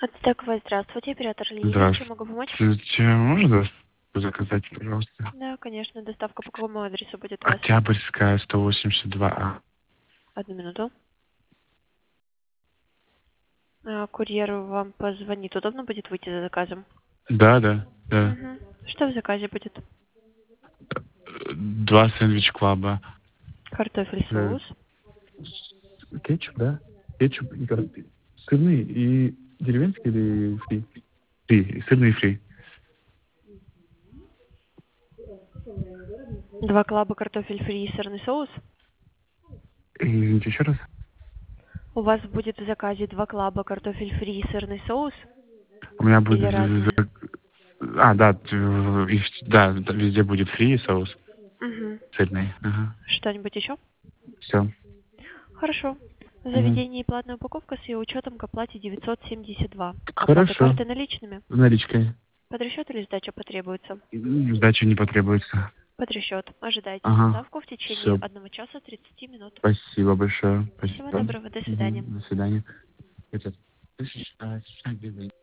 Ацтековая, здравствуйте, оператор Лилия. Чем могу помочь? Здравствуйте. Можно заказать, пожалуйста? Да, конечно. Доставка по какому адресу будет у вас? Октябрьская, 182А. Одну минуту. Курьер вам позвонит. Удобно будет выйти за заказом? Да, да, да. Угу. Что в заказе будет? 2 сэндвич-клаба. Картофель, соус. Кетчуп, да? Кетчуп и сырный и деревенский или фри? Фри, сырный и фри. 2 клаба, картофель фри и сырный соус. Извините, еще раз. У вас будет в заказе 2 клаба, картофель фри и сырный соус? У меня будет... Или разные? Да, да, везде будет фри и соус. Угу. Сырный. Ага. Что-нибудь еще? Все. Хорошо. В Угу. заведении платная упаковка с ее учетом к оплате 972. Оплата Хорошо. картой наличными. Наличкой. Под расчет или сдача потребуется? Сдачи не потребуется. Под расчет. Ожидайте Ага. доставку в течение Все. 1 часа 30 минут. Спасибо большое. Всего Спасибо. доброго. До свидания. До свидания.